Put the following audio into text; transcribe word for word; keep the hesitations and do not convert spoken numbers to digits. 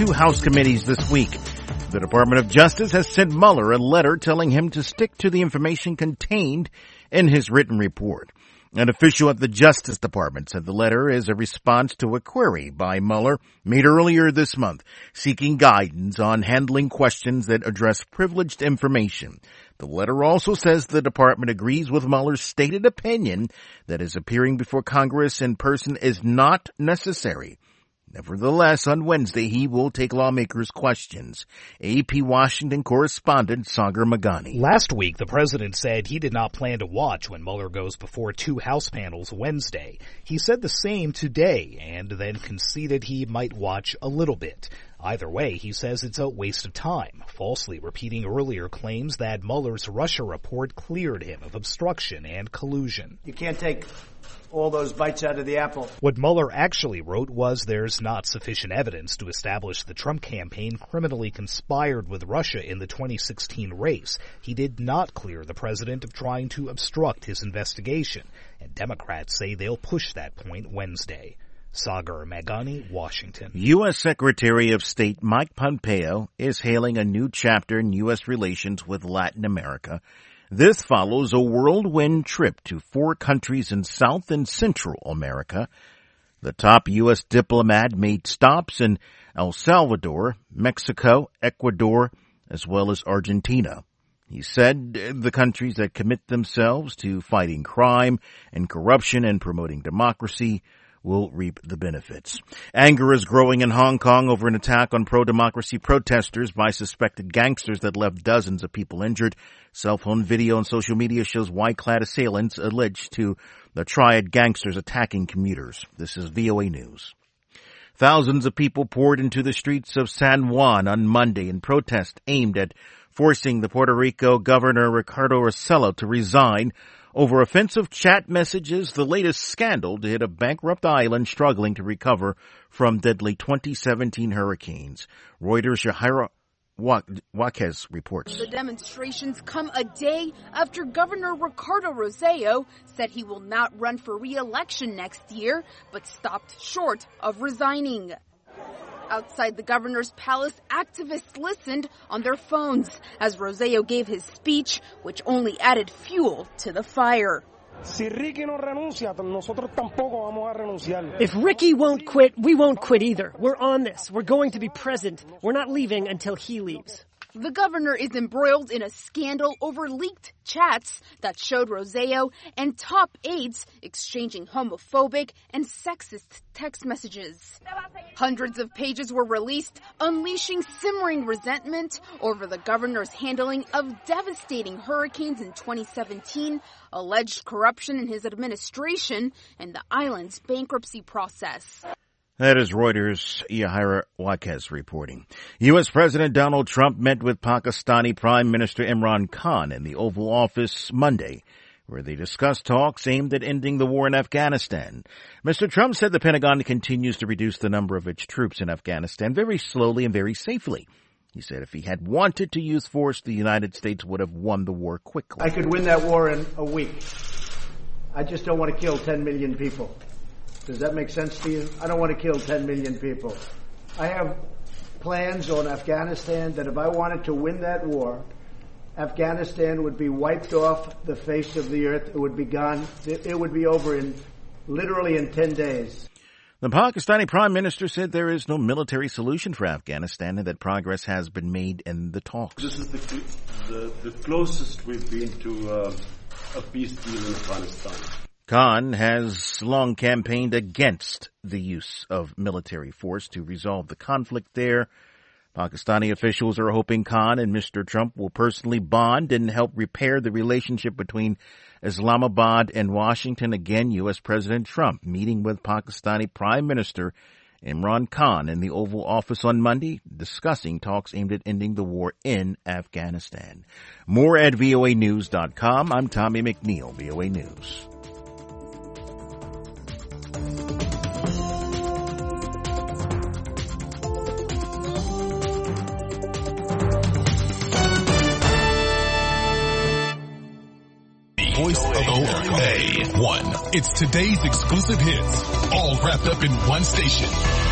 two House committees this week. The Department of Justice has sent Mueller a letter telling him to stick to the information contained in his written report. An official at the Justice Department said the letter is a response to a query by Mueller made earlier this month, seeking guidance on handling questions that address privileged information. The letter also says the department agrees with Mueller's stated opinion that his appearing before Congress in person is not necessary. Nevertheless, on Wednesday, he will take lawmakers' questions. A P Washington correspondent Sagar Meghani. Last week, the president said he did not plan to watch when Mueller goes before two House panels Wednesday. He said the same today and then conceded he might watch a little bit. Either way, he says it's a waste of time, falsely repeating earlier claims that Mueller's Russia report cleared him of obstruction and collusion. You can't take all those bites out of the apple. What Mueller actually wrote was there's not sufficient evidence to establish the Trump campaign criminally conspired with Russia in the twenty sixteen race. He did not clear the president of trying to obstruct his investigation, and Democrats say they'll push that point Wednesday. Sagar Meghani, Washington. U S. Secretary of State Mike Pompeo is hailing a new chapter in U S relations with Latin America. This follows a whirlwind trip to four countries in South and Central America. The top U S diplomat made stops in El Salvador, Mexico, Ecuador, as well as Argentina. He said the countries that commit themselves to fighting crime and corruption and promoting democracy will reap the benefits. Anger is growing in Hong Kong over an attack on pro-democracy protesters by suspected gangsters that left dozens of people injured. Cell phone video and social media shows white-clad assailants alleged to the triad gangsters attacking commuters. This is V O A News. Thousands of people poured into the streets of San Juan on Monday in protest aimed at forcing the Puerto Rico Governor Ricardo Rossello to resign over offensive chat messages, the latest scandal to hit a bankrupt island struggling to recover from deadly twenty seventeen hurricanes. Reuters' Yahaira Jaquez reports. The demonstrations come a day after Governor Ricardo Rossello said he will not run for re-election next year, but stopped short of resigning. Outside the governor's palace, activists listened on their phones as Rossello gave his speech, which only added fuel to the fire. If Ricky won't quit, we won't quit either. We're on this. We're going to be present. We're not leaving until he leaves. The governor is embroiled in a scandal over leaked chats that showed Rossello and top aides exchanging homophobic and sexist text messages. Hundreds of pages were released, unleashing simmering resentment over the governor's handling of devastating hurricanes in twenty seventeen, alleged corruption in his administration, and the island's bankruptcy process. That is Reuters' Yahaira Jaquez reporting. U S. President Donald Trump met with Pakistani Prime Minister Imran Khan in the Oval Office Monday, where they discussed talks aimed at ending the war in Afghanistan. Mister Trump said the Pentagon continues to reduce the number of its troops in Afghanistan very slowly and very safely. He said if he had wanted to use force, the United States would have won the war quickly. I could win that war in a week. I just don't want to kill ten million people. Does that make sense to you? I don't want to kill ten million people. I have plans on Afghanistan that if I wanted to win that war, Afghanistan would be wiped off the face of the earth. It would be gone. It would be over in literally in ten days. The Pakistani Prime Minister said there is no military solution for Afghanistan and that progress has been made in the talks. This is the, the, the closest we've been to uh, a peace deal in Afghanistan. Khan has long campaigned against the use of military force to resolve the conflict there. Pakistani officials are hoping Khan and Mister Trump will personally bond and help repair the relationship between Islamabad and Washington. Again, U S. President Trump meeting with Pakistani Prime Minister Imran Khan in the Oval Office on Monday, discussing talks aimed at ending the war in Afghanistan. More at V O A news dot com. I'm Tommy McNeil, V O A News. Voice of A one. It's today's exclusive hits, all wrapped up in one station.